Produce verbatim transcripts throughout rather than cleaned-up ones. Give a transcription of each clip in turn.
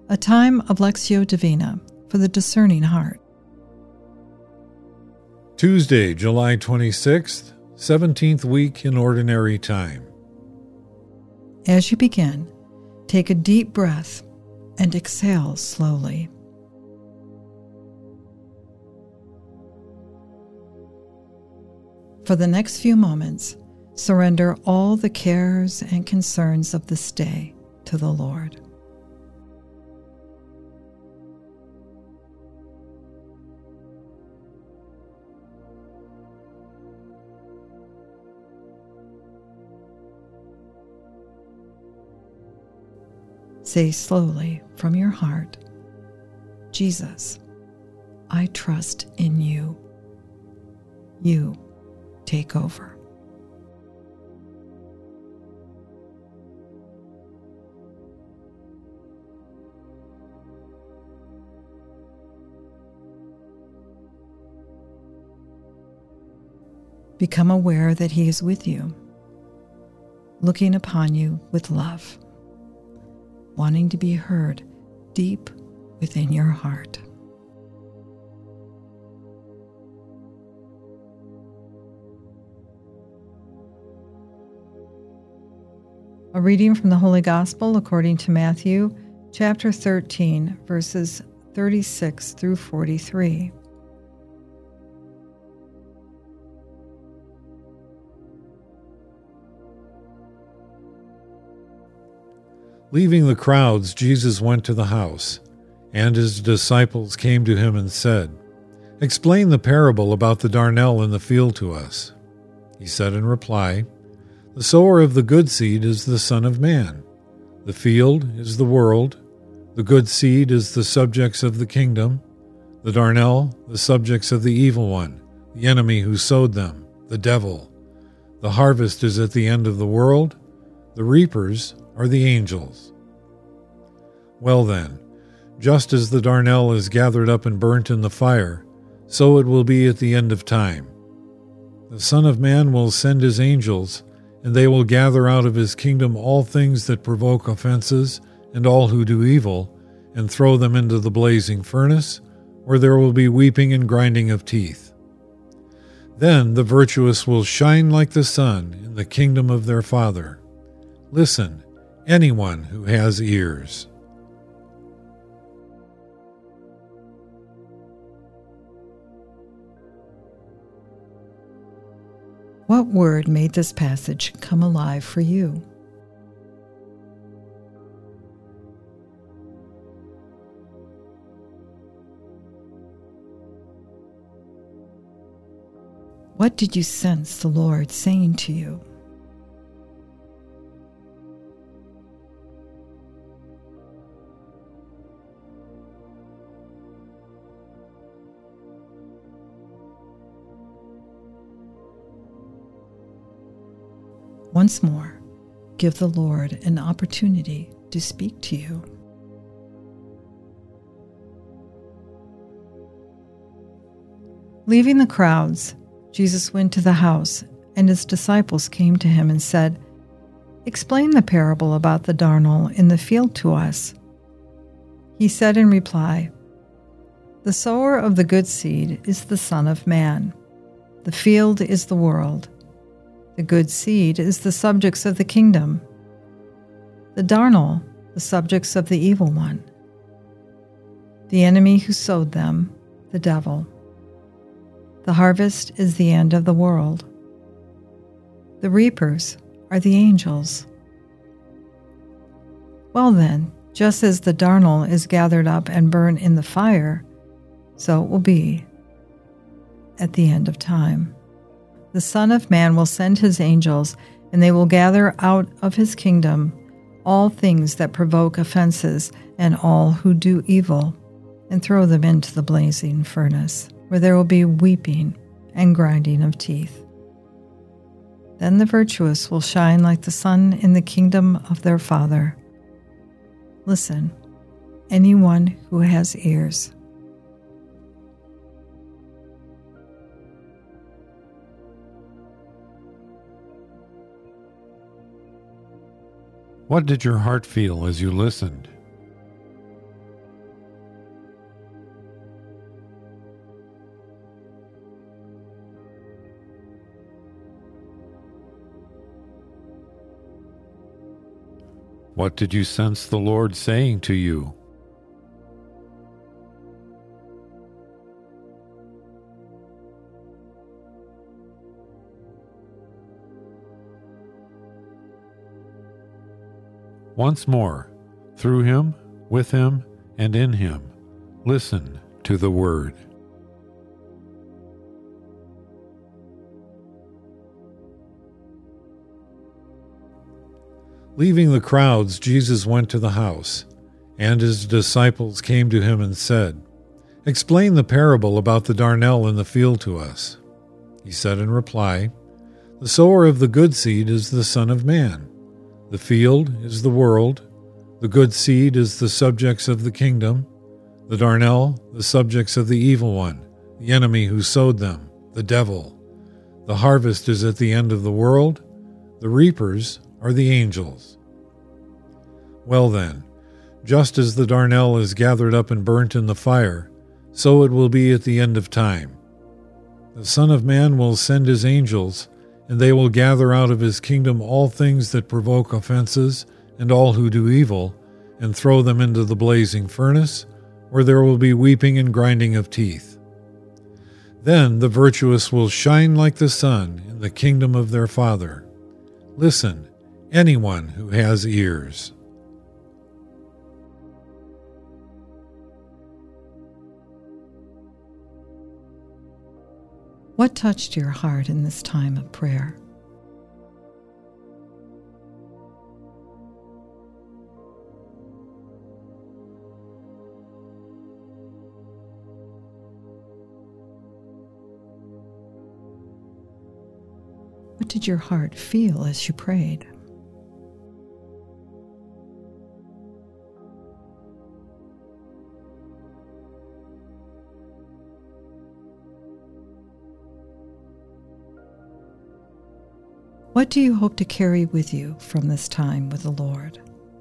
a time of Lectio Divina for the discerning heart. Tuesday, July twenty-sixth, seventeenth week in Ordinary Time. As you begin, take a deep breath and exhale slowly. For the next few moments, surrender all the cares and concerns of this day to the Lord. Say slowly from your heart, Jesus, I trust in you. You take over. Become aware that He is with you, looking upon you with love, wanting to be heard deep within your heart. A reading from the Holy Gospel according to Matthew, chapter thirteen, verses thirty-six through forty-three. Leaving the crowds, Jesus went to the house, and his disciples came to him and said, "Explain the parable about the darnel in the field to us." He said in reply, "The sower of the good seed is the Son of Man. The field is the world. The good seed is the subjects of the kingdom. The darnel, the subjects of the evil one, the enemy who sowed them, the devil. The harvest is at the end of the world. The reapers are the angels. Well then, just as the darnel is gathered up and burnt in the fire, so it will be at the end of time. The Son of Man will send his angels, and they will gather out of his kingdom all things that provoke offenses and all who do evil, and throw them into the blazing furnace, where there will be weeping and grinding of teeth. Then the virtuous will shine like the sun in the kingdom of their Father. Listen, anyone who has ears." What word made this passage come alive for you? What did you sense the Lord saying to you? Once more, give the Lord an opportunity to speak to you. Leaving the crowds, Jesus went to the house, and his disciples came to him and said, "Explain the parable about the darnel in the field to us." He said in reply, "The sower of the good seed is the Son of Man. The field is the world. The good seed is the subjects of the kingdom. The darnel, the subjects of the evil one. The enemy who sowed them, the devil. The harvest is the end of the world. The reapers are the angels. Well then, just as the darnel is gathered up and burned in the fire, so it will be at the end of time. The Son of Man will send his angels, and they will gather out of his kingdom all things that provoke offenses and all who do evil, and throw them into the blazing furnace, where there will be weeping and grinding of teeth. Then the virtuous will shine like the sun in the kingdom of their Father. Listen, anyone who has ears." What did your heart feel as you listened? What did you sense the Lord saying to you? Once more, through him, with him, and in him, listen to the word. Leaving the crowds, Jesus went to the house, and his disciples came to him and said, "Explain the parable about the darnel in the field to us." He said in reply, "The sower of the good seed is the Son of Man. The field is the world. The good seed is the subjects of the kingdom. The darnel, the subjects of the evil one, the enemy who sowed them, the devil. The harvest is at the end of the world. The reapers are the angels. Well then, just as the darnel is gathered up and burnt in the fire, so it will be at the end of time. The Son of Man will send his angels, and they will gather out of his kingdom all things that provoke offenses and all who do evil, and throw them into the blazing furnace, where there will be weeping and grinding of teeth. Then the virtuous will shine like the sun in the kingdom of their Father. Listen, anyone who has ears." What touched your heart in this time of prayer? What did your heart feel as you prayed? What do you hope to carry with you from this time with the Lord?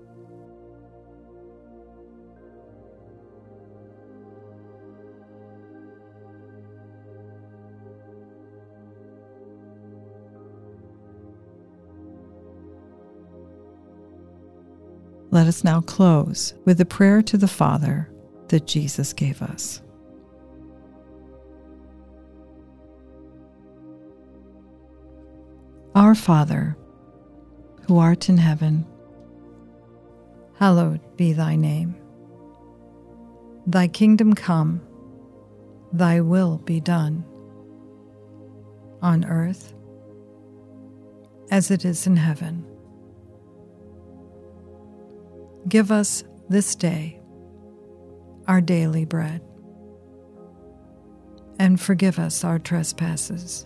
Let us now close with the prayer to the Father that Jesus gave us. Our Father, who art in heaven, hallowed be thy name. Thy kingdom come, thy will be done, on earth as it is in heaven. Give us this day our daily bread, and forgive us our trespasses,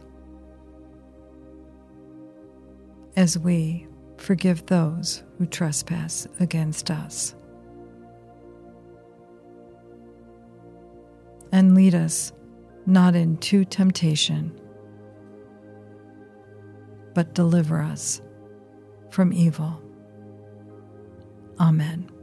as we forgive those who trespass against us. And lead us not into temptation, but deliver us from evil. Amen.